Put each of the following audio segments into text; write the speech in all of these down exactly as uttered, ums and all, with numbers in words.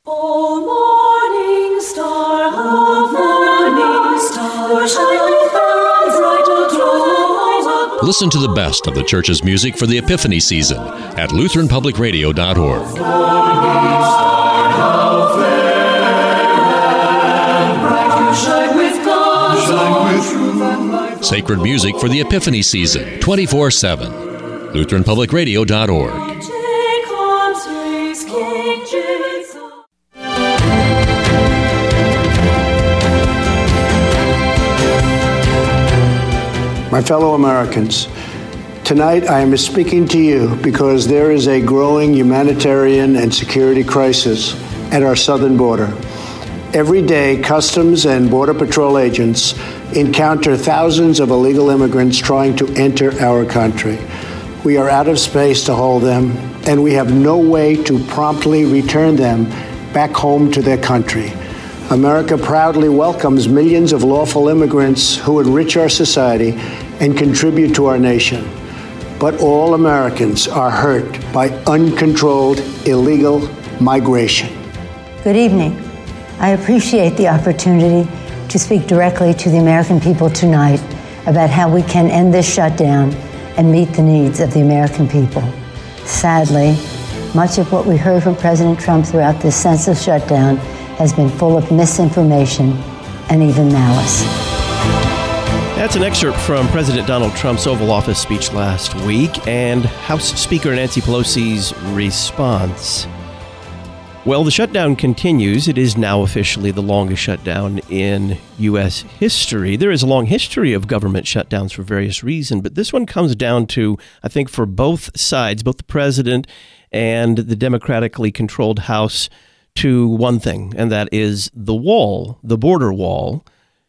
O morning star, O morning star, shine down bright above. Listen to the best of the church's music for the Epiphany season at Lutheran Public Radio dot org. Morning star, how fair and bright you shine with God, shine with truth and light. Sacred music for the Epiphany season, twenty-four seven. Lutheran Public Radio dot org. Take arms, raise King Jesus. My fellow Americans, tonight I am speaking to you because there is a growing humanitarian and security crisis at our southern border. Every day, Customs and Border Patrol agents encounter thousands of illegal immigrants trying to enter our country. We are out of space to hold them, and we have no way to promptly return them back home to their country. America proudly welcomes millions of lawful immigrants who enrich our society and contribute to our nation. But all Americans are hurt by uncontrolled illegal migration. Good evening. I appreciate the opportunity to speak directly to the American people tonight about how we can end this shutdown and meet the needs of the American people. Sadly, much of what we heard from President Trump throughout this senseless shutdown has been full of misinformation and even malice. That's an excerpt from President Donald Trump's Oval Office speech last week and House Speaker Nancy Pelosi's response. Well, the shutdown continues. It is now officially the longest shutdown in U S history. There is a long history of government shutdowns for various reasons, but this one comes down to, I think, for both sides, both the president and the democratically controlled House, to one thing, and that is the wall, the border wall,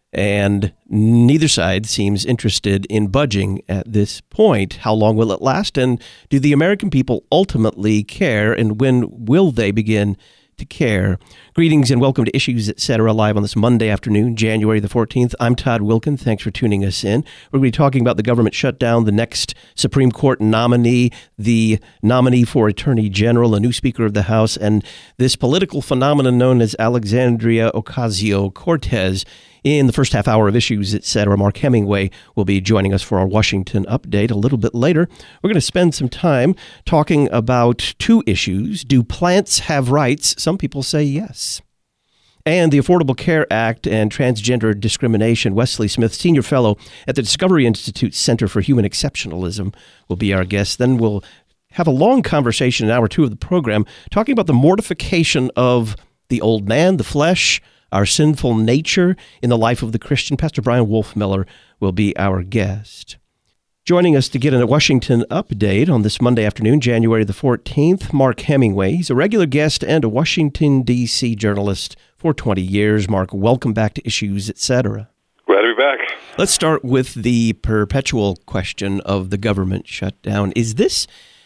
and neither side seems interested in budging at this point. How long will it last, and do the American people ultimately care, and when will they begin to care? Greetings and welcome to Issues, et cetera, live on this Monday afternoon, January the fourteenth. I'm Todd Wilkin. Thanks for tuning us in. We're going to be talking about the government shutdown, the next Supreme Court nominee, the nominee for Attorney General, a new Speaker of the House, and this political phenomenon known as Alexandria Ocasio-Cortez. In the first half hour of Issues, et cetera, Mark Hemingway will be joining us for our Washington update a little bit later. We're going to spend some time talking about two issues. Do plants have rights? Some people say yes. And the Affordable Care Act and transgender discrimination. Wesley Smith, Senior Fellow at the Discovery Institute Center for Human Exceptionalism, will be our guest. Then we'll have a long conversation in hour two of the program talking about the mortification of the old man, the flesh, our sinful nature in the life of the Christian. Pastor Brian Wolfmiller will be our guest. Joining us to get a Washington update on this Monday afternoon, January the fourteenth, Mark Hemingway. He's a regular guest and a Washington, D C journalist for twenty years. Mark, welcome back to Issues, et cetera. Glad to be back. Let's start with the perpetual question of the government shutdown. Is this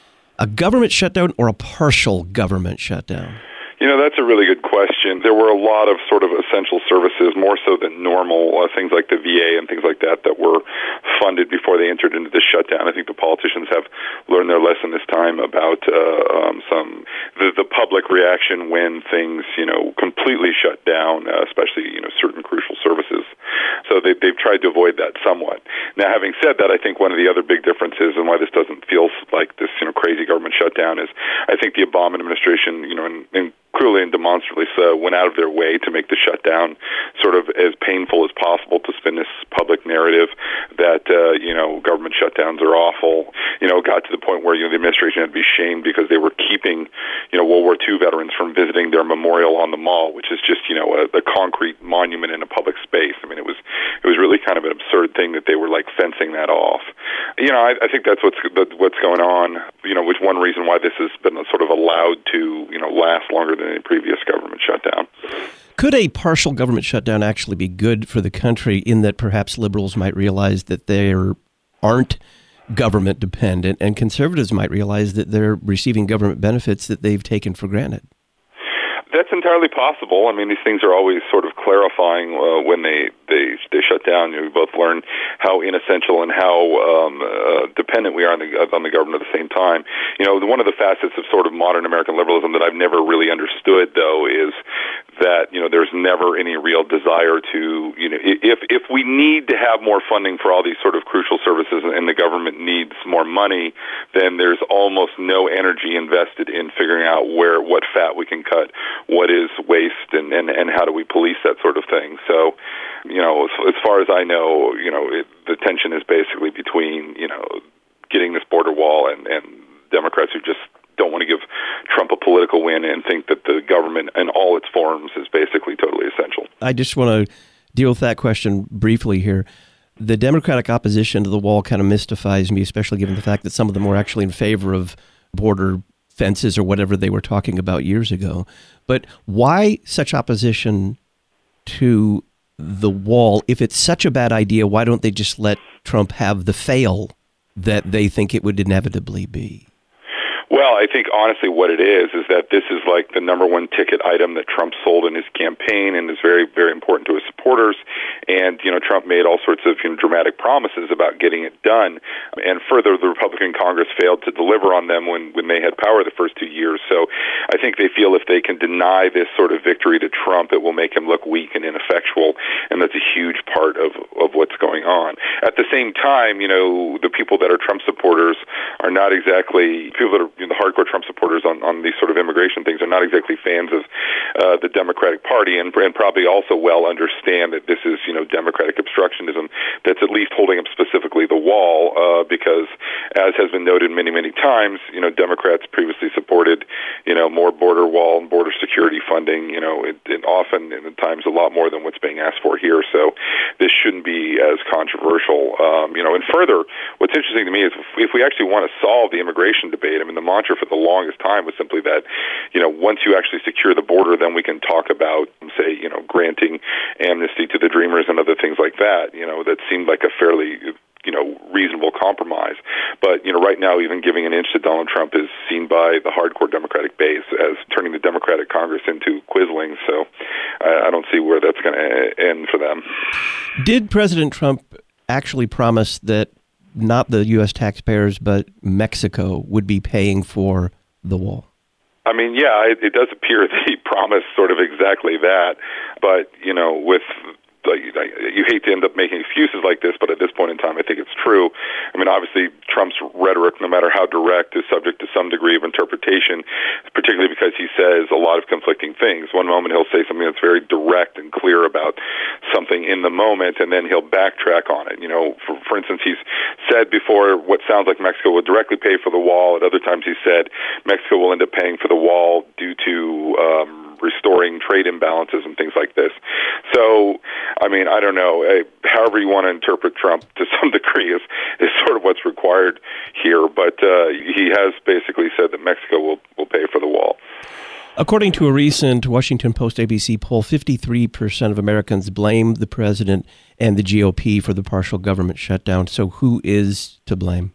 a government shutdown or a partial government shutdown? You know, that's a really good question. There were a lot of sort of essential services, more so than normal, uh, things like the V A and things like that, that were funded before they entered into the shutdown. I think the politicians have learned their lesson this time about uh, um, some the, the public reaction when things, you know, completely shut down, uh, especially, you know, certain crucial services. So they, they've tried to avoid that somewhat. Now, having said that, I think one of the other big differences and why this doesn't feel like this, you know, crazy government shutdown is I think the Obama administration, you know, in, in clearly and demonstrably so, went out of their way to make the shutdown sort of as painful as possible, to spin this public narrative that, uh, you know, government shutdowns are awful. You know, it got to the point where, you know, the administration had to be shamed because they were keeping, you know, World War Two veterans from visiting their memorial on the Mall, which is just, you know, a, a concrete monument in a public space. I mean, it was it was really kind of an absurd thing that they were, like, fencing that off. You know, I, I think that's what's what's going on, you know, which one reason why this has been sort of allowed to, you know, last longer than any previous government shutdown. Could a partial government shutdown actually be good for the country in that perhaps liberals might realize that they aren't government dependent and conservatives might realize that they're receiving government benefits that they've taken for granted? That's entirely possible. I mean, these things are always sort of clarifying uh, when they, they they shut down. You know, we both learn how inessential and how um, uh, dependent we are on the, on the government at the same time. You know, one of the facets of sort of modern American liberalism that I've never really understood, though, is that, you know, there's never any real desire to, you know, if if we need to have more funding for all these sort of crucial services and the government needs more money, then there's almost no energy invested in figuring out where, what fat we can cut, what is waste, and, and, and how do we police that sort of thing. So, you know, as, as far as I know, you know, it, the tension is basically between, you know, getting this border wall and, and Democrats who just don't want to give Trump a political win and think that the government in all its forms is basically totally essential. I just want to deal with that question briefly here. The Democratic opposition to the wall kind of mystifies me, especially given the fact that some of them were actually in favor of border fences or whatever they were talking about years ago. But why such opposition to the wall? If it's such a bad idea, why don't they just let Trump have the fail that they think it would inevitably be? Well, I think honestly what it is is that this is like the number one ticket item that Trump sold in his campaign and is very, very important to his supporters. And, you know, Trump made all sorts of, you know, dramatic promises about getting it done. And further, the Republican Congress failed to deliver on them when, when they had power the first two years. So I think they feel if they can deny this sort of victory to Trump, it will make him look weak and ineffectual. And that's a huge part of, of what's going on. At the same time, you know, the people that are Trump supporters are not exactly, people that are, you know, the hardcore Trump supporters on, on these sort of immigration things are not exactly fans of uh, the Democratic Party, and, and probably also well understand that this is, you know, Democratic obstructionism that's at least holding up specifically the wall, uh, because, as has been noted many, many times, you know, Democrats previously supported, you know, more border wall and border security funding, you know, it, it often, and at times, a lot more than what's being asked for here. So this shouldn't be as controversial, um, you know. And further, what's interesting to me is if, if we actually want to solve the immigration debate, I mean, the mantra for the longest time was simply that, you know, once you actually secure the border, then we can talk about, say, you know, granting amnesty to the Dreamers and other things like that. You know, that seemed like a fairly, you know, reasonable compromise. But, you know, right now, even giving an inch to Donald Trump is seen by the hardcore Democratic base as turning the Democratic Congress into Quislings. So uh, I don't see where that's going to end for them. Did President Trump actually promise that not the U S taxpayers, but Mexico would be paying for the wall? I mean, yeah, it, it does appear that he promised sort of exactly that. But, you know, with like, you hate to end up making excuses like this, but at this point in time, I think it's true. I mean, obviously, Trump's rhetoric, no matter how direct, is subject to some degree of interpretation, particularly because he says a lot of conflicting things. One moment he'll say something that's very direct and clear about something in the moment, and then he'll backtrack on it. You know, for, for instance, he's said before what sounds like Mexico will directly pay for the wall. At other times, he said Mexico will end up paying for the wall due to um, restoring trade imbalances and things like this. So, I mean, I don't know. However you want to interpret Trump to some degree is, is sort of what's required here. But uh, he has basically said that Mexico will, will pay for the wall. According to a recent Washington Post A B C poll, fifty-three percent of Americans blame the president and the G O P for the partial government shutdown. So who is to blame?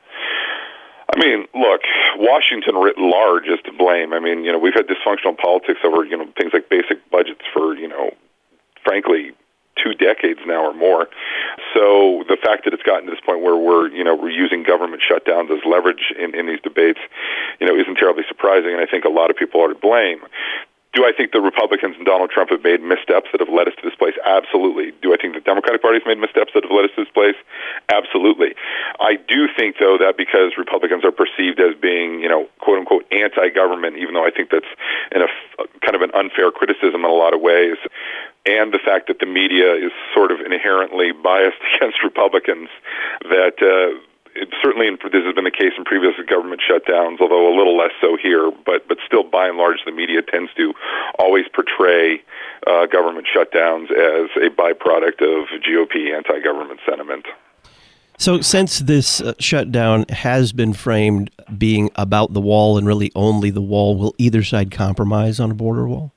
I mean, look, Washington writ large is to blame. I mean, you know, we've had dysfunctional politics over, you know, things like basic budgets for, you know, frankly, two decades now or more. So the fact that it's gotten to this point where we're, you know, we're using government shutdowns as leverage in, in these debates, you know, isn't terribly surprising, and I think a lot of people are to blame. Do I think the Republicans and Donald Trump have made missteps that have led us to this place? Absolutely. Do I think the Democratic Party has made missteps that have led us to this place? Absolutely. I do think, though, that because Republicans are perceived as being, you know, quote-unquote anti-government, even though I think that's in a kind of an unfair criticism in a lot of ways, and the fact that the media is sort of inherently biased against Republicans, that uh, it certainly, this has been the case in previous government shutdowns, although a little less so here, but but still, by and large, the media tends to always portray uh, government shutdowns as a byproduct of G O P anti-government sentiment. So since this uh, shutdown has been framed being about the wall and really only the wall, will either side compromise on a border wall?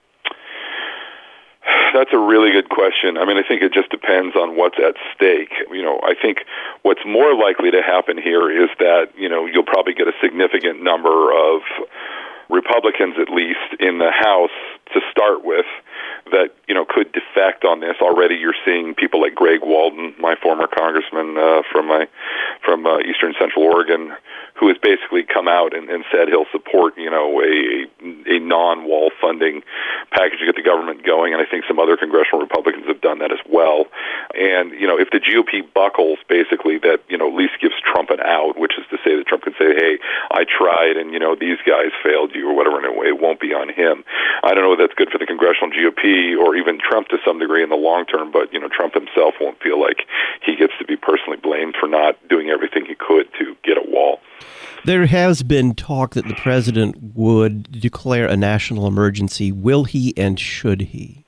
That's a really good question. I mean, I think it just depends on what's at stake. You know, I think what's more likely to happen here is that, you know, you'll probably get a significant number of Republicans, at least in the House, to start with, that, you know, could defect on this. Already you're seeing people like Greg Walden, my former congressman uh, from my from uh, Eastern Central Oregon, who has basically come out and, and said he'll support, you know, a, a non-wall funding package to get the government going, and I think some other congressional Republicans have done that as well. And, you know, if the G O P buckles, basically, that, you know, at least gives Trump an out, which is to say that Trump can say, hey, I tried, and, you know, these guys failed you, or whatever, and it won't be on him. I don't know if that's good for the congressional G O P or even Trump to some degree in the long term, but, you know, Trump himself won't feel like he gets to be personally blamed for not doing everything he could to get a wall. There has been talk that the president would declare a national emergency. Will he and should he?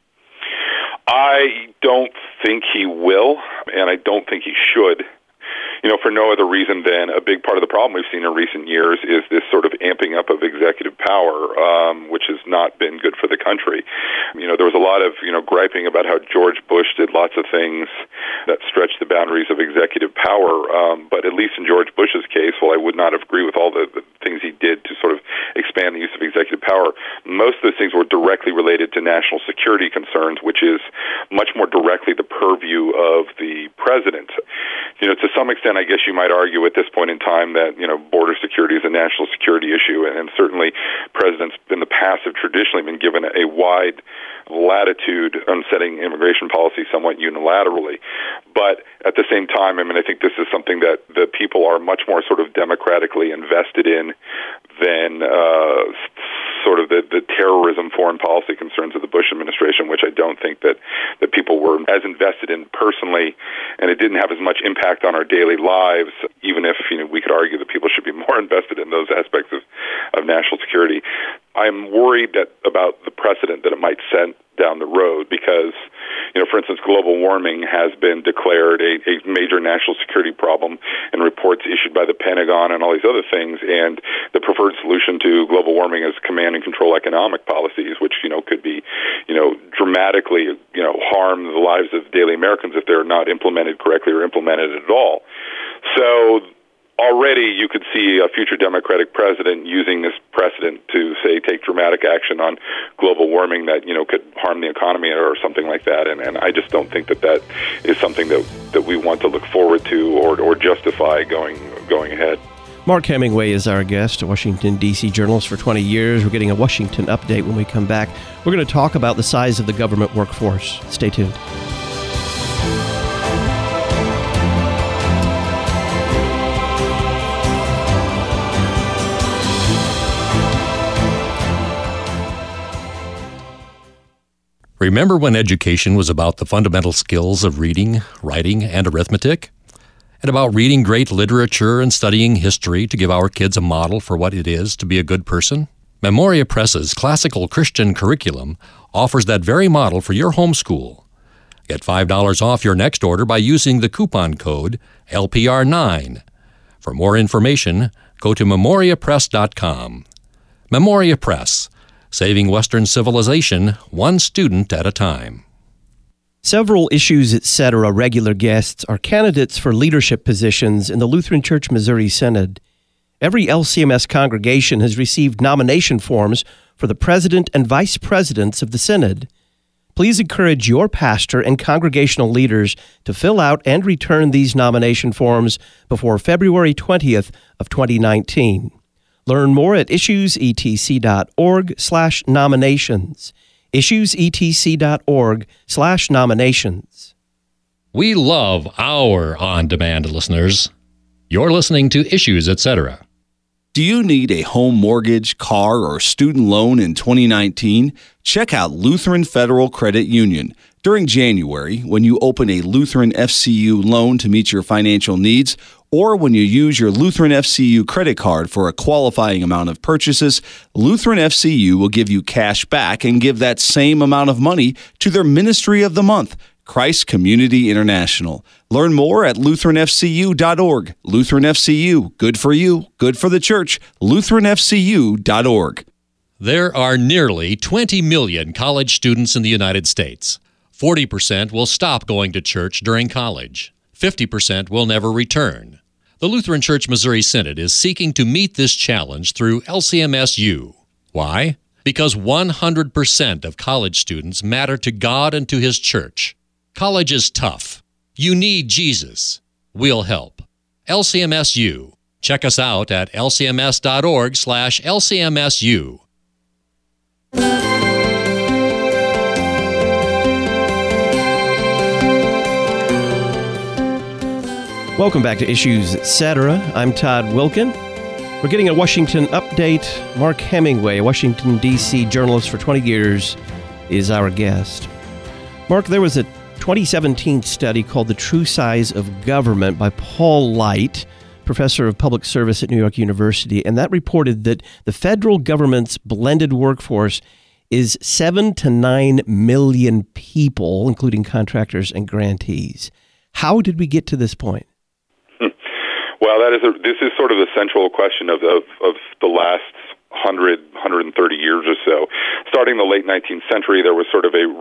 I don't think he will, and I don't think he should. You know, for no other reason than a big part of the problem we've seen in recent years is this sort of amping up of executive power, um, which has not been good for the country. You know, there was a lot of, you know, griping about how George Bush did lots of things that stretched the boundaries of executive power, um, but at least in George Bush's case, while I would not agree with all the, the things he did to sort of expand the use of executive power, most of those things were directly related to national security concerns, which is much more directly the purview of the president. You know, to some extent, I guess you might argue at this point in time that, you know, border security is a national security issue, and, and certainly presidents in the past have traditionally been given a wide latitude on setting immigration policy somewhat unilaterally. But at the same time, I mean, I think this is something that the people are much more sort of democratically invested in than uh, sort of the, the terrorism foreign policy concerns of the Bush administration, which I don't think that, that people were as invested in personally, and it didn't have as much impact on our daily lives, even if, you know, we could argue that people should be more invested in those aspects of, of national security. I'm worried that about the precedent that it might set down the road because, you know, for instance, global warming has been declared a, a major national security problem in reports issued by the Pentagon and all these other things, and the preferred solution to global warming is command and control economic policies, which, you know, could be, you know, dramatically, you know, harm the lives of daily Americans if they're not implemented correctly or implemented at all. So already you could see a future Democratic president using this precedent to, say, take dramatic action on global warming that, you know, could harm the economy or something like that. And, and I just don't think that that is something that, that we want to look forward to or, or justify going going ahead. Mark Hemingway is our guest, a Washington, D C journalist for twenty years. We're getting a Washington update when we come back. We're going to talk about the size of the government workforce. Stay tuned. Remember when education was about the fundamental skills of reading, writing, and arithmetic? And about reading great literature and studying history to give our kids a model for what it is to be a good person? Memoria Press's classical Christian curriculum offers that very model for your homeschool. Get five dollars off your next order by using the coupon code L P R nine. For more information, go to memoria press dot com. Memoria Press, saving Western civilization one student at a time. Several Issues Etc. regular guests are candidates for leadership positions in the Lutheran Church Missouri Synod. Every L C M S congregation has received nomination forms for the president and vice presidents of the Synod. Please encourage your pastor and congregational leaders to fill out and return these nomination forms before February twentieth of twenty nineteen. Learn more at issuesetc.org slash nominations. issuesetc.org slash nominations. We love our on-demand listeners. You're listening to Issues Etc. Do you need a home mortgage, car, or student loan in twenty nineteen? Check out Lutheran Federal Credit Union. During January, when you open a Lutheran F C U loan to meet your financial needs, or when you use your Lutheran F C U credit card for a qualifying amount of purchases, Lutheran F C U will give you cash back and give that same amount of money to their Ministry of the Month, Christ Community International. Learn more at lutheran f c u dot org. Lutheran F C U, good for you, good for the church, lutheran f c u dot org. There are nearly twenty million college students in the United States. forty percent will stop going to church during college. fifty percent will never return. The Lutheran Church Missouri Synod is seeking to meet this challenge through L C M S U. Why? Because one hundred percent of college students matter to God and to His church. College is tough. You need Jesus. We'll help. L C M S U. Check us out at lcms.org slash lcmsu. Welcome back to Issues Etc. I'm Todd Wilkin. We're getting a Washington update. Mark Hemingway, a Washington, D C journalist for twenty years, is our guest. Mark, there was a twenty seventeen study called The True Size of Government by Paul Light, professor of public service at New York University, and that reported that the federal government's blended workforce is seven to nine million people, including contractors and grantees. How did we get to this point? Well, that is a, this is sort of the central question of, of, of the last one hundred, one hundred thirty years or so. Starting in the late nineteenth century, there was sort of a,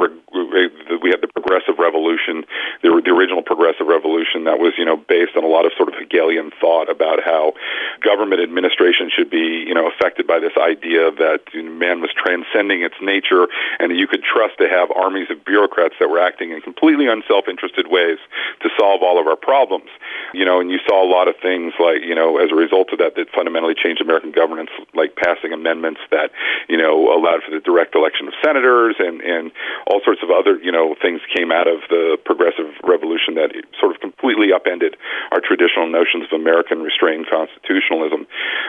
a we had the Progressive Revolution, the, the original Progressive Revolution that was, you know, based on a lot of sort of Hegelian thought about how government administration should be, you know, affected by this idea that you know, man was transcending its nature and that you could trust to have armies of bureaucrats that were acting in completely unself-interested ways to solve all of our problems. You know, and you saw a lot of things like, you know, as a result of that, that fundamentally changed American governance, like passing amendments that, you know, allowed for the direct election of senators and, and all sorts of other, you know, things came out of the Progressive Revolution that sort of completely upended our traditional notions of American restrained constitutionalism.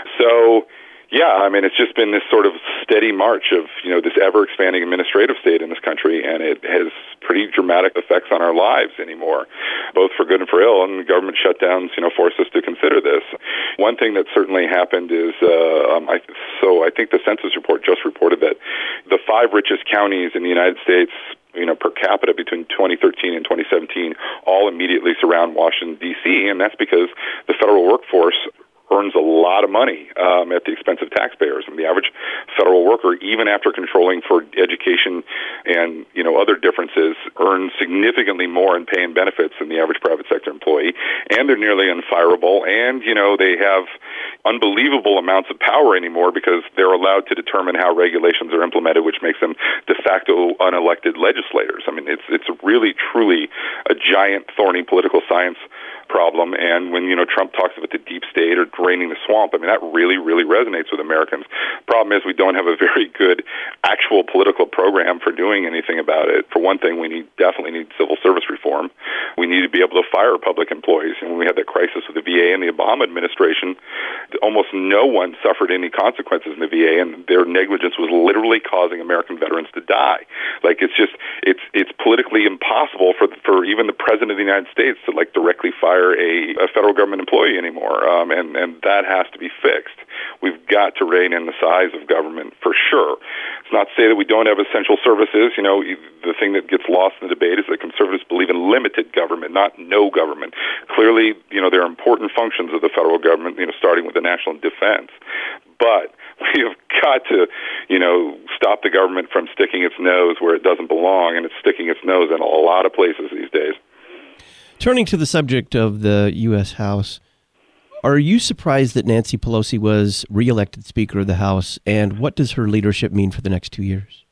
So, yeah, I mean, it's just been this sort of steady march of, you know, this ever-expanding administrative state in this country, and it has pretty dramatic effects on our lives anymore, both for good and for ill, and government shutdowns, you know, force us to consider this. One thing that certainly happened is, uh, um, I, so I think the census report just reported that the five richest counties in the United States, you know, per capita between twenty thirteen and twenty seventeen, all immediately surround Washington, D C, and that's because the federal workforce earns a lot of money um, at the expense of taxpayers. And the average federal worker, even after controlling for education and, you know, other differences, earns significantly more in pay and benefits than the average private sector employee. And they're nearly unfireable. And, you know, they have unbelievable amounts of power anymore because they're allowed to determine how regulations are implemented, which makes them de facto unelected legislators. I mean, it's it's really, truly a giant, thorny political science problem. And when, you know, Trump talks about the deep state or draining the swamp, I mean, that really, really resonates with Americans. Problem is we don't have a very good actual political program for doing anything about it. For one thing, we need definitely need civil service reform. We need to be able to fire public employees. And when we had that crisis with the V A and the Obama administration, almost no one suffered any consequences in the V A, and their negligence was literally causing American veterans to die. Like, it's just, it's it's politically impossible for for even the President of the United States to, like, directly fire A, a federal government employee anymore, um, and, and that has to be fixed. We've got to rein in the size of government for sure. It's not to say that we don't have essential services. You know, the thing that gets lost in the debate is that conservatives believe in limited government, not no government. Clearly, you know, there are important functions of the federal government, you know, starting with the national defense. But we have got to, you know, stop the government from sticking its nose where it doesn't belong, and it's sticking its nose in a lot of places these days. Turning to the subject of the U S House, are you surprised that Nancy Pelosi was reelected Speaker of the House, and what does her leadership mean for the next two years?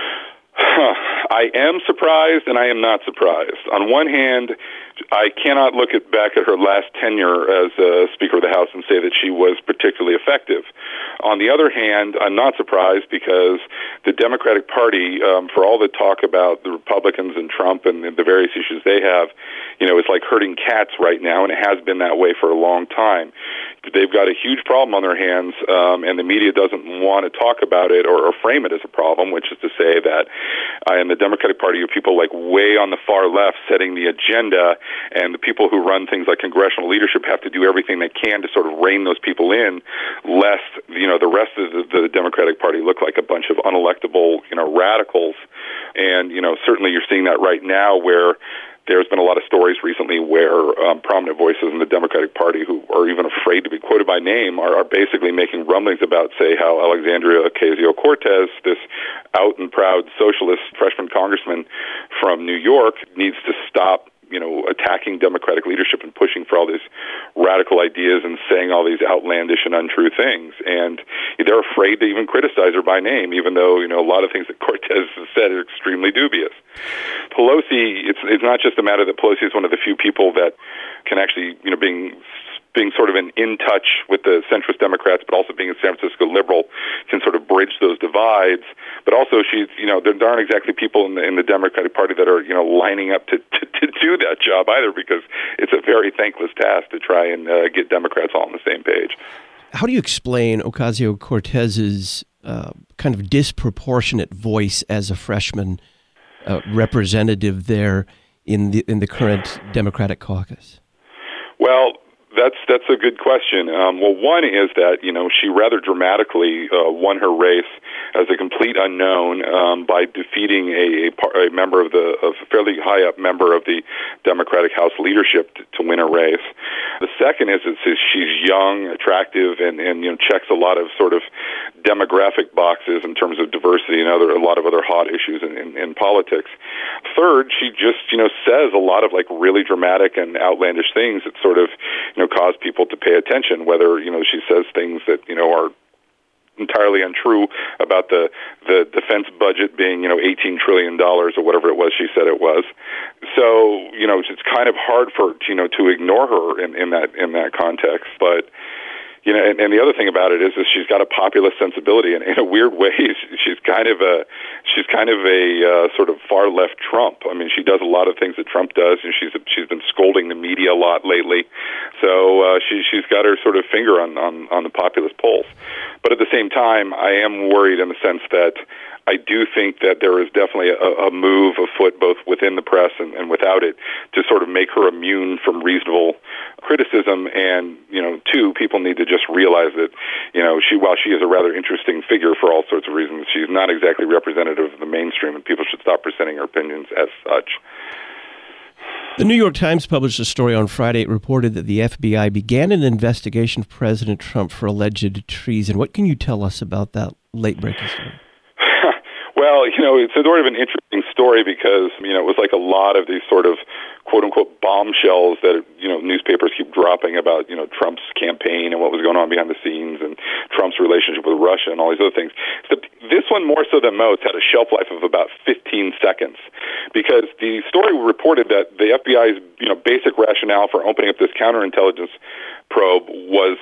Huh. I am surprised, and I am not surprised. On one hand, I cannot look at back at her last tenure as uh, Speaker of the House and say that she was particularly effective. On the other hand, I'm not surprised because the Democratic Party, um, for all the talk about the Republicans and Trump and the various issues they have, you know, it's like herding cats right now, and it has been that way for a long time. They've got a huge problem on their hands, um, and the media doesn't want to talk about it or, or frame it as a problem, which is to say that uh, in the Democratic Party, you have people like way on the far left setting the agenda, and the people who run things like congressional leadership have to do everything they can to sort of rein those people in, lest, you know, the rest of the, the Democratic Party look like a bunch of unelectable, you know, radicals. And, you know, certainly you're seeing that right now where there's been a lot of stories recently where um, prominent voices in the Democratic Party who are even afraid to be quoted by name are, are basically making rumblings about, say, how Alexandria Ocasio-Cortez, this out and proud socialist freshman congressman from New York, needs to stop, you know, attacking Democratic leadership and pushing for all these radical ideas and saying all these outlandish and untrue things. And they're afraid to even criticize her by name, even though, you know, a lot of things that Cortez has said are extremely dubious. Pelosi, it's it's not just a matter that Pelosi is one of the few people that can actually, you know, being being sort of an in touch with the centrist Democrats, but also being a San Francisco liberal, can sort of bridge those divides. But also, she's, you know, there aren't exactly people in the, in the Democratic Party that are, you know, lining up to, to, to do that job either, because it's a very thankless task to try and uh, get Democrats all on the same page. How do you explain Ocasio-Cortez's uh, kind of disproportionate voice as a freshman uh, representative there in the in the current Democratic caucus? Well, That's that's a good question. Um, well, one is that, you know, she rather dramatically uh, won her race as a complete unknown um, by defeating a, a, a member of the of a fairly high up member of the Democratic House leadership to, to win a race. The second is, is, is she's young, attractive, and, and you know checks a lot of sort of demographic boxes in terms of diversity and other a lot of other hot issues in, in, in politics. Third, she just you know says a lot of like really dramatic and outlandish things that sort of you know cause people to pay attention. Whether you know she says things that you know are entirely untrue about the the defense budget being you know eighteen trillion dollars or whatever it was she said it was. So you know it's kind of hard for you know to ignore her in, in that in that context, but. You know, and, and the other thing about it is, is she's got a populist sensibility, and in a weird way, she's kind of a she's kind of a uh, sort of far left Trump. I mean, she does a lot of things that Trump does, and she's she's been scolding the media a lot lately. So uh, she she's got her sort of finger on, on on the populist polls. But at the same time, I am worried in the sense that I do think that there is definitely a, a move afoot, both within the press and, and without it, to sort of make her immune from reasonable criticism. And, you know, two, people need to just realize that, you know, she, while she is a rather interesting figure for all sorts of reasons, she's not exactly representative of the mainstream, and people should stop presenting her opinions as such. The New York Times published a story on Friday. It reported that the F B I began an investigation of President Trump for alleged treason. What can you tell us about that late-breaking story? Well, you know, it's sort of an interesting story because, you know, it was like a lot of these sort of quote-unquote bombshells that, you know, newspapers keep dropping about, you know, Trump's campaign and what was going on behind the scenes and Trump's relationship with Russia and all these other things. So this one, more so than most, had a shelf life of about fifteen seconds because the story reported that the F B I's, you know, basic rationale for opening up this counterintelligence probe was,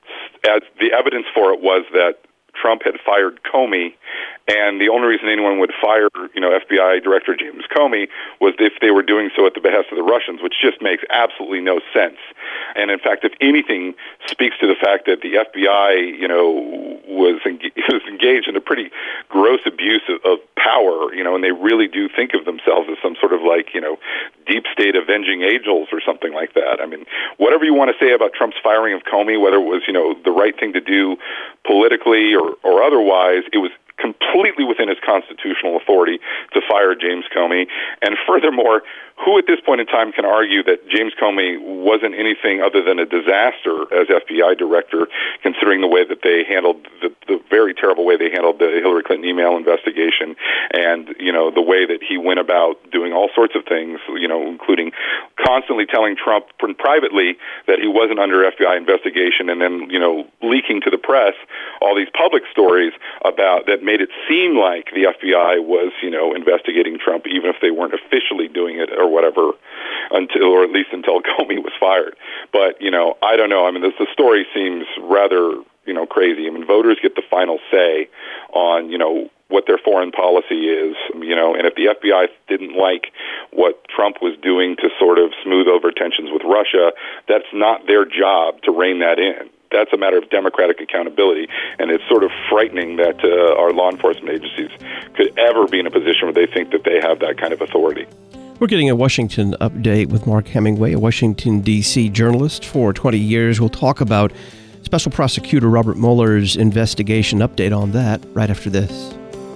as the evidence for it was that Trump had fired Comey, and the only reason anyone would fire, you know, F B I Director James Comey was if they were doing so at the behest of the Russians, which just makes absolutely no sense. And in fact, if anything, speaks to the fact that the F B I, you know, was, engaged, was engaged in a pretty gross abuse of, of power, you know, and they really do think of themselves as some sort of like, you know, deep state avenging angels or something like that. I mean, whatever you want to say about Trump's firing of Comey, whether it was, you know, the right thing to do politically or, or otherwise, it was completely within his constitutional authority to fire James Comey. And furthermore, who at this point in time can argue that James Comey wasn't anything other than a disaster as F B I director, considering the way that they handled the, the very terrible way they handled the Hillary Clinton email investigation, and you know the way that he went about doing all sorts of things, you know, including constantly telling Trump privately that he wasn't under F B I investigation, and then you know leaking to the press all these public stories about that made it seem like the F B I was you know investigating Trump, even if they weren't officially doing it or whatever, until or at least until Comey was fired. But you know, I don't know. I mean, this, the story seems rather you know crazy. I mean, voters get the final say on you know what their foreign policy is. You know, and if the F B I didn't like what Trump was doing to sort of smooth over tensions with Russia, that's not their job to rein that in. That's a matter of democratic accountability, and it's sort of frightening that uh, our law enforcement agencies could ever be in a position where they think that they have that kind of authority. We're getting a Washington update with Mark Hemingway, a Washington, D C journalist for twenty years. We'll talk about Special Prosecutor Robert Mueller's investigation. Update on that right after this.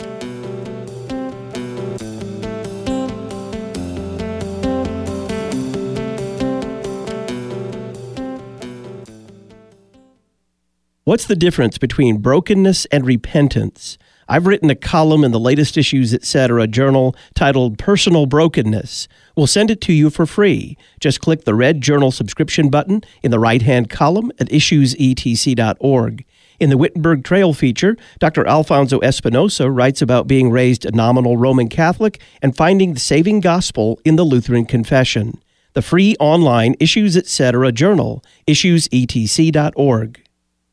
What's the difference between brokenness and repentance? I've written a column in the latest Issues Etc. journal titled Personal Brokenness. We'll send it to you for free. Just click the red journal subscription button in the right-hand column at issues e t c dot org. In the Wittenberg Trail feature, Doctor Alfonso Espinosa writes about being raised a nominal Roman Catholic and finding the saving gospel in the Lutheran confession. the free online Issues Etc. journal, issues e t c dot org.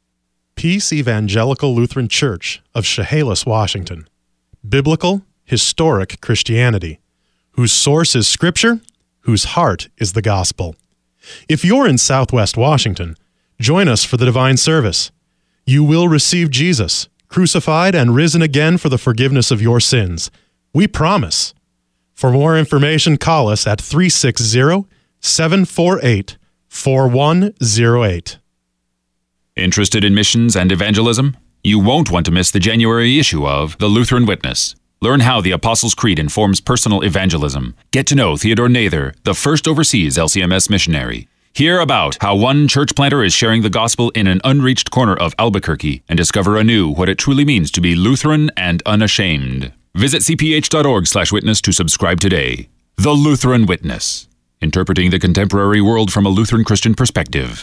Peace Evangelical Lutheran Church of Chehalis, Washington. Biblical, historic Christianity, whose source is Scripture, whose heart is the gospel. If you're in Southwest Washington, join us for the divine service. You will receive Jesus, crucified and risen again for the forgiveness of your sins. We promise. For more information, call us at three six zero, seven four eight, four one zero eight. Interested in missions and evangelism? You won't want to miss the January issue of The Lutheran Witness. Learn how the Apostles' Creed informs personal evangelism. Get to know Theodore Nather, the first overseas L C M S missionary. Hear about how one church planter is sharing the gospel in an unreached corner of Albuquerque and discover anew what it truly means to be Lutheran and unashamed. Visit c p h dot org slash witness to subscribe today. The Lutheran Witness, interpreting the contemporary world from a Lutheran Christian perspective.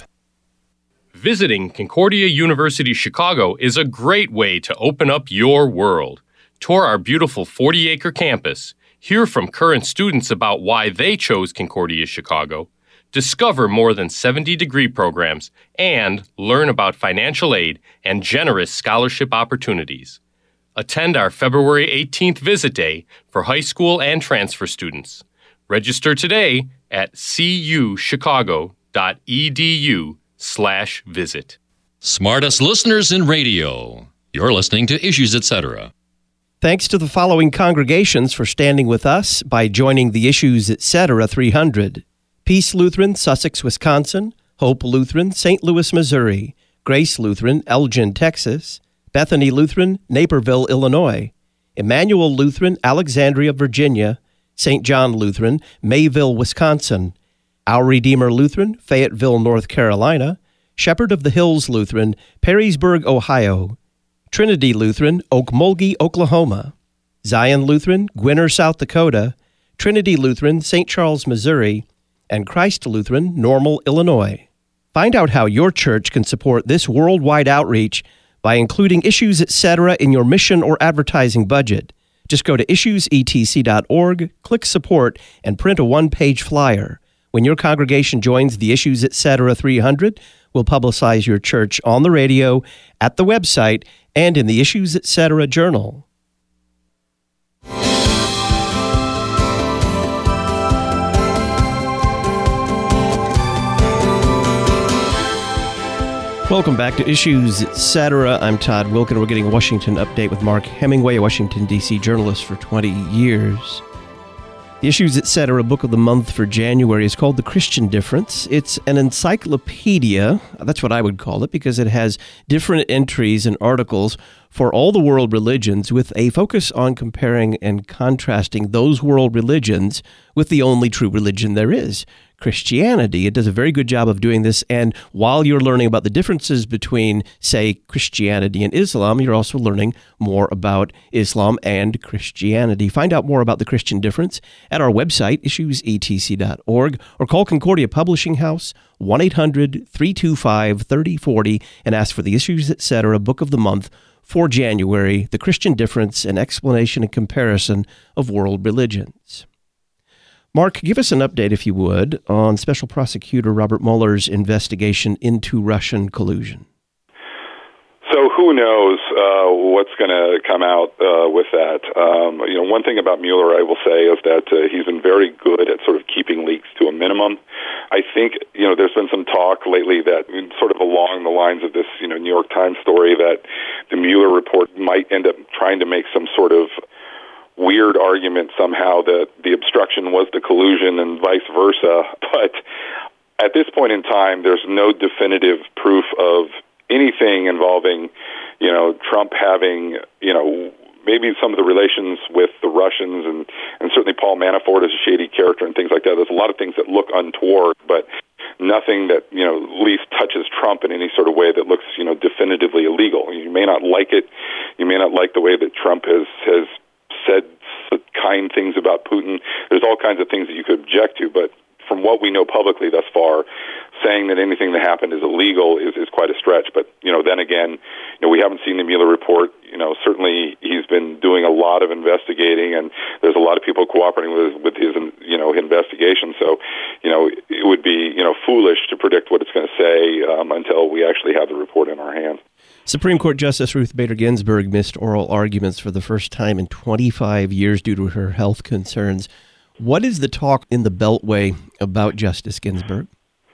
Visiting Concordia University Chicago is a great way to open up your world. Tour our beautiful forty-acre campus, hear from current students about why they chose Concordia Chicago, discover more than seventy degree programs, and learn about financial aid and generous scholarship opportunities. Attend our February eighteenth Visit Day for high school and transfer students. Register today at c u chicago dot e d u slash visit. Smartest listeners in radio. You're listening to Issues Etc. Thanks to the following congregations for standing with us by joining the Issues Etc. three hundred. Peace Lutheran, Sussex, Wisconsin; Hope Lutheran, Saint Louis, Missouri; Grace Lutheran, Elgin, Texas; Bethany Lutheran, Naperville, Illinois; Emmanuel Lutheran, Alexandria, Virginia; Saint John Lutheran, Mayville, Wisconsin; Our Redeemer Lutheran, Fayetteville, North Carolina; Shepherd of the Hills Lutheran, Perrysburg, Ohio; Trinity Lutheran, Okmulgee, Oklahoma; Zion Lutheran, Gwinner, South Dakota; Trinity Lutheran, Saint Charles, Missouri; and Christ Lutheran, Normal, Illinois. Find out how your church can support this worldwide outreach by including Issues Etc. in your mission or advertising budget. Just go to issues e t c dot org, click Support, and print a one-page flyer. When your congregation joins the Issues Etc. three hundred, we'll publicize your church on the radio, at the website, and in the Issues Etc. journal. Welcome back to Issues Etc. I'm Todd Wilken. We're getting a Washington update with Mark Hemingway, a Washington, D C journalist for twenty years. The Issues Etc. book of the month for January is called The Christian Difference. It's an encyclopedia, that's what I would call it, because it has different entries and articles for all the world religions with a focus on comparing and contrasting those world religions with the only true religion there is, Christianity. It does a very good job of doing this, and while you're learning about the differences between, say, Christianity and Islam, you're also learning more about Islam and Christianity. Find out more about the Christian difference at our website, issues e t c dot org, or call Concordia Publishing House, one eight hundred, three two five, three oh four oh, and ask for the Issues Etc. Book of the Month for January, The Christian Difference, an explanation and comparison of world religions. Mark, give us an update, if you would, on Special Prosecutor Robert Mueller's investigation into Russian collusion. So who knows uh, what's going to come out uh, with that? Um, you know, one thing about Mueller, I will say, is that uh, he's been very good at sort of keeping leaks to a minimum. I think, you know, there's been some talk lately that sort of along the lines of this, you know, New York Times story that the Mueller report might end up trying to make some sort of weird argument somehow that the obstruction was the collusion and vice versa. But at this point in time, there's no definitive proof of anything involving, you know, Trump having, you know, maybe some of the relations with the Russians, and, and certainly Paul Manafort is a shady character and things like that. There's a lot of things that look untoward, but nothing that, you know, at least touches Trump in any sort of way that looks, you know, definitively illegal. You may not like it. You may not like the way that Trump has, has said kind things about Putin. There's all kinds of things that you could object to, but from what we know publicly thus far, saying that anything that happened is illegal is, is quite a stretch. But, you know, then again, you know, we haven't seen the Mueller report. You know, certainly he's been doing a lot of investigating, and there's a lot of people cooperating with with his, you know, investigation. So, you know, it would be, you know, foolish to predict what it's going to say um, until we actually have the report in our hands. Supreme Court Justice Ruth Bader Ginsburg missed oral arguments for the first time in twenty-five years due to her health concerns. What is the talk in the Beltway about Justice Ginsburg?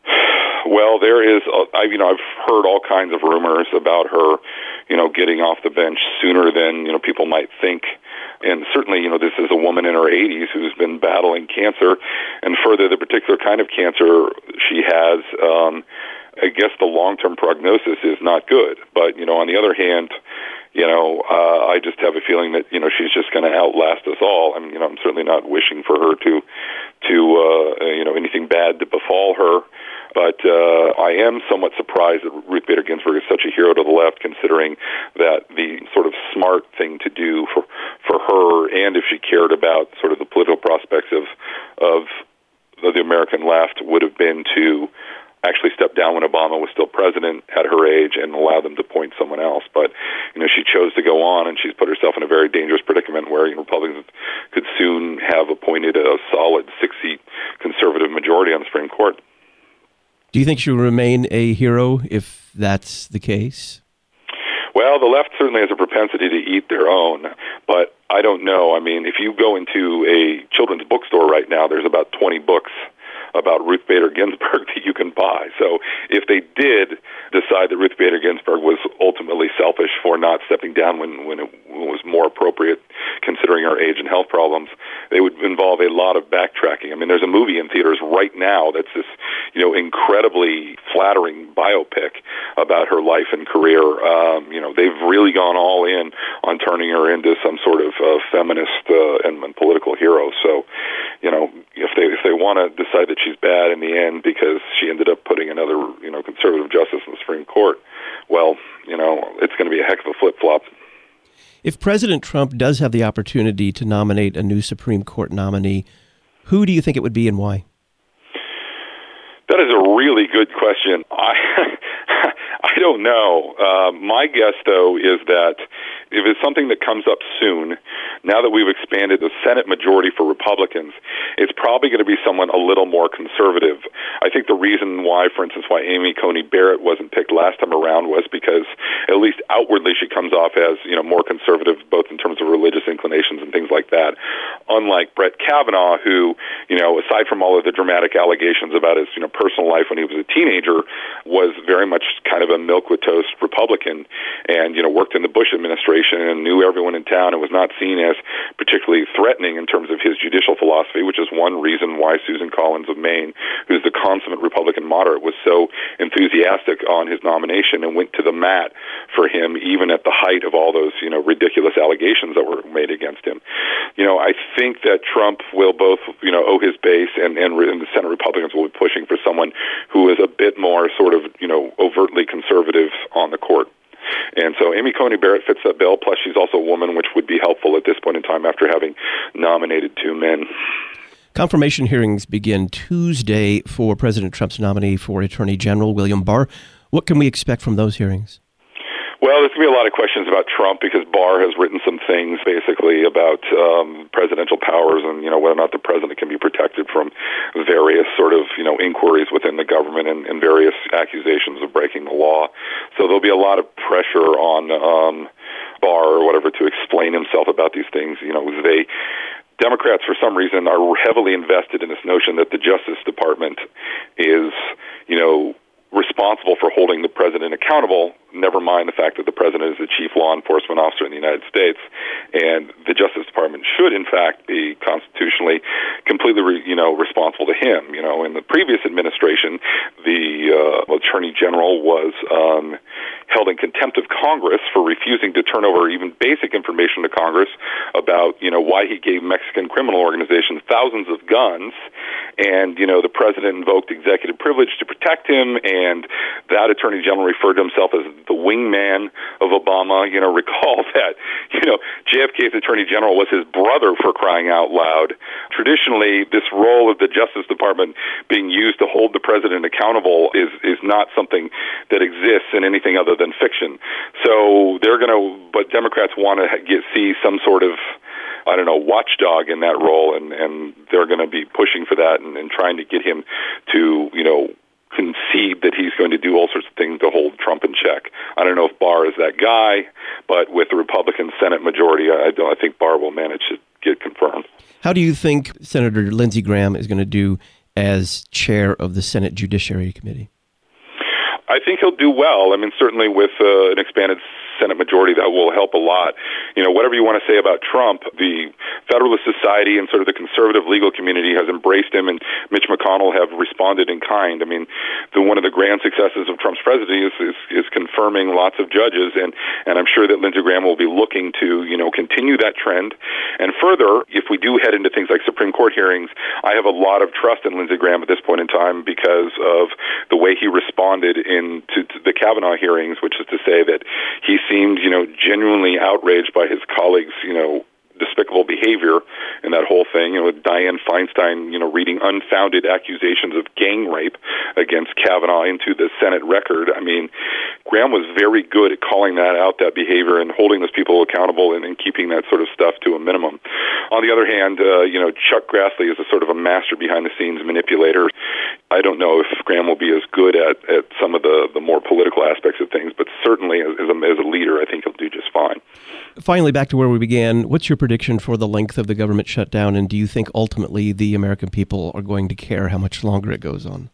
Well, there is, a, I, you know, I've heard all kinds of rumors about her, you know, getting off the bench sooner than, you know, people might think. And certainly, you know, this is a woman in her eighties who's been battling cancer, and further, the particular kind of cancer she has, um, I guess the long-term prognosis is not good. But, you know, on the other hand, you know, uh, I just have a feeling that, you know, she's just going to outlast us all. I mean, you know, I'm certainly not wishing for her to, to uh, you know, anything bad to befall her. But uh, I am somewhat surprised that Ruth Bader Ginsburg is such a hero to the left, considering that the sort of smart thing to do for for her, and if she cared about sort of the political prospects of of the American left, would have been to actually step down when Obama was still president at her age and allow them to appoint someone else. But, you know, she chose to go on, and she's put herself in a very dangerous predicament where, you know, Republicans could soon have appointed a solid six-seat conservative majority on the Supreme Court. Do you think she'll remain a hero if that's the case? Well, the left certainly has a propensity to eat their own, but I don't know. I mean, if you go into a children's bookstore right now, there's about twenty books about Ruth Bader Ginsburg that you can buy. So if they did decide that Ruth Bader Ginsburg was ultimately selfish for not stepping down when, when it was more appropriate, considering her age and health problems, they would involve a lot of backtracking. I mean, there's a movie in theaters right now that's this, you know, incredibly flattering biopic about her life and career. Um, you know, they've really gone all in on turning her into some sort of uh, feminist uh, and, and political hero. So, you know, if they if they want to decide that she's bad in the end because she ended up putting another, you know, conservative justice in the Supreme Court, well, you know, it's going to be a heck of a flip-flop. If President Trump does have the opportunity to nominate a new Supreme Court nominee, who do you think it would be and why? That is a really good question. I I don't know. Uh, my guess, though, is that if it's something that comes up soon, now that we've expanded the Senate majority for Republicans, it's probably going to be someone a little more conservative. I think the reason why, for instance, why Amy Coney Barrett wasn't picked last time around was because, at least outwardly, she comes off as, you know, more conservative, both in terms of religious inclinations and things like that. Unlike Brett Kavanaugh, who, you know, aside from all of the dramatic allegations about his, you know, personal life when he was a teenager, was very much kind of a milk with toast Republican, and, you know, worked in the Bush administration and knew everyone in town and was not seen as particularly threatening in terms of his judicial philosophy, which is one reason why Susan Collins of Maine, who's the consummate Republican moderate, was so enthusiastic on his nomination and went to the mat for him, even at the height of all those, you know, ridiculous allegations that were made against him. You know, I think that Trump will both, you know, owe his base, and, and, and the Senate Republicans will be pushing for someone who is a bit more sort of, you know, overtly conservative on the court. And so Amy Coney Barrett fits that bill, plus she's also a woman, which would be helpful at this point in time after having nominated two men. Confirmation hearings begin Tuesday for President Trump's nominee for Attorney General, William Barr. What can we expect from those hearings? Well, there's going to be a lot of questions about Trump because Barr has written some things basically about um, presidential powers and, you know, whether or not the president can be protected from various sort of, you know, inquiries within the government and, and various accusations of breaking the law. So there'll be a lot of pressure on um, Barr or whatever to explain himself about these things. You know, they... Democrats, for some reason, are heavily invested in this notion that the Justice Department is, you know, responsible for holding the president accountable, never mind the fact that the president is the chief law enforcement officer in the United States. And the Justice Department should, in fact, be constitutionally completely, re, you know, responsible to him. You know, in the previous administration, the uh, Attorney General was um, held in contempt of Congress for refusing to turn over even basic information to Congress about, you know, why he gave Mexican criminal organizations thousands of guns. And, you know, the president invoked executive privilege to protect him, and that Attorney General referred to himself as the wingman of Obama. You know, recall that, you know, J F K's Attorney General was his brother, for crying out loud. traditionally this role of the Justice Department being used to hold the president accountable is, is not something that exists in anything other than fiction. So they're going to, but Democrats want to get, see some sort of, I don't know, watchdog in that role, and, and they're going to be pushing for that and, and trying to get him to, you know, concede that he's going to do all sorts of things to hold Trump in check. I don't know if Barr is that guy, but with the Republican Senate majority, I don't. I think Barr will manage to get confirmed. How do you think Senator Lindsey Graham is going to do as chair of the Senate Judiciary Committee? I think he'll do well. I mean, certainly with uh, an expanded Senate majority, that will help a lot. You know, whatever you want to say about Trump, the Federalist Society and sort of the conservative legal community has embraced him, and Mitch McConnell have responded in kind. I mean, the, one of the grand successes of Trump's presidency is, is, is confirming lots of judges, and, and I'm sure that Lindsey Graham will be looking to, you know, continue that trend. And further, if we do head into things like Supreme Court hearings, I have a lot of trust in Lindsey Graham at this point in time because of the way he responded in to, to the Kavanaugh hearings, which is to say that he seemed, you know, genuinely outraged by his colleagues', you know, despicable behavior in that whole thing, you know, with Dianne Feinstein, you know, reading unfounded accusations of gang rape against Kavanaugh into the Senate record. I mean, Graham was very good at calling that out, that behavior, and holding those people accountable and, and keeping that sort of stuff to a minimum. On the other hand, uh, you know, Chuck Grassley is a sort of a master behind-the-scenes manipulator. I don't know if Graham will be as good at, at some of the, the more political aspects of things, but certainly as a, as a leader, I think he'll do just fine. Finally, back to where we began, what's your prediction for the length of the government shutdown, and do you think ultimately the American people are going to care how much longer it goes on?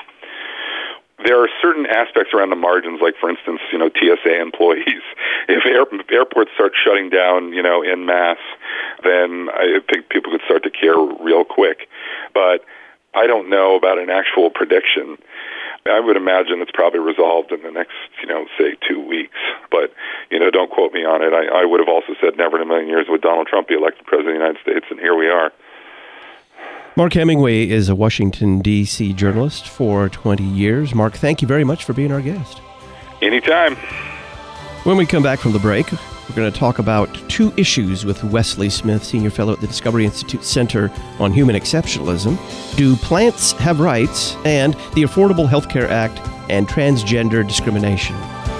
There are certain aspects around the margins, like, for instance, you know, T S A employees. If, air, if airports start shutting down, you know, en masse, then I think people could start to care real quick. But I don't know about an actual prediction. I would imagine it's probably resolved in the next, you know, say two weeks. But, you know, don't quote me on it. I, I would have also said never in a million years would Donald Trump be elected president of the United States, and here we are. Mark Hemingway is a Washington, D C journalist for twenty years. Mark, thank you very much for being our guest. Anytime. When we come back from the break, we're going to talk about two issues with Wesley Smith, Senior Fellow at the Discovery Institute Center on Human Exceptionalism. Do plants have rights? And the Affordable Health Care Act and transgender discrimination.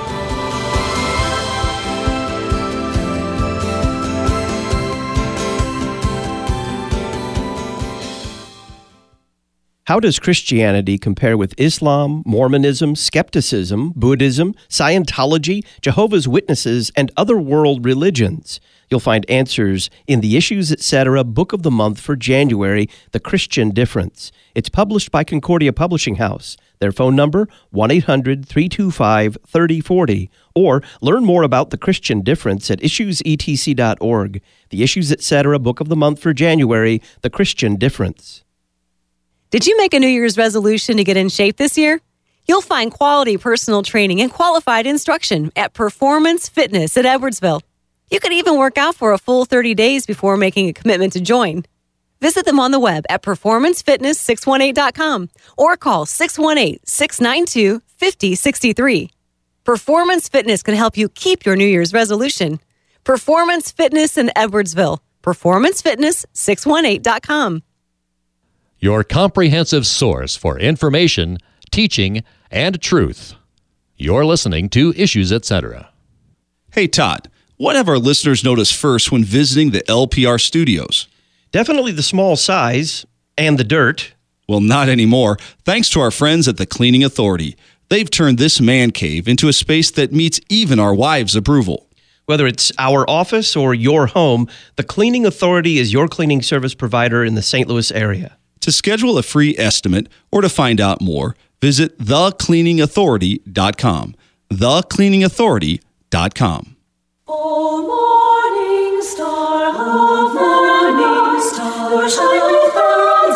How does Christianity compare with Islam, Mormonism, skepticism, Buddhism, Scientology, Jehovah's Witnesses, and other world religions? You'll find answers in the Issues Etc. Book of the Month for January, The Christian Difference. It's published by Concordia Publishing House. Their phone number, one eight hundred, three two five, three oh four oh. Or learn more about The Christian Difference at issues e t c dot org. The Issues Etc. Book of the Month for January, The Christian Difference. Did you make a New Year's resolution to get in shape this year? You'll find quality personal training and qualified instruction at Performance Fitness at Edwardsville. You could even work out for a full thirty days before making a commitment to join. Visit them on the web at performance fitness six one eight dot com or call six one eight, six nine two, five oh six three. Performance Fitness can help you keep your New Year's resolution. Performance Fitness in Edwardsville. performance fitness six one eight dot com. Your comprehensive source for information, teaching, and truth. You're listening to Issues Etc. Hey, Todd, what have our listeners noticed first when visiting the L P R studios? Definitely the small size and the dirt. Well, not anymore, thanks to our friends at the Cleaning Authority. They've turned this man cave into a space that meets even our wives' approval. Whether it's our office or your home, the Cleaning Authority is your cleaning service provider in the Saint Louis area. To schedule a free estimate or to find out more, visit the cleaning authority dot com. the cleaning authority dot com. O morning star, O morning star, shine far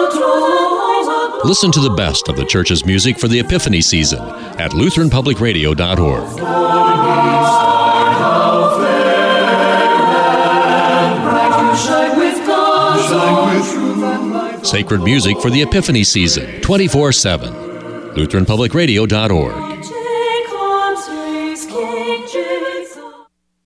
bright above. Listen to the best of the church's music for the Epiphany season at lutheran public radio dot org. Sacred music for the Epiphany season, twenty-four seven. lutheran public radio dot org.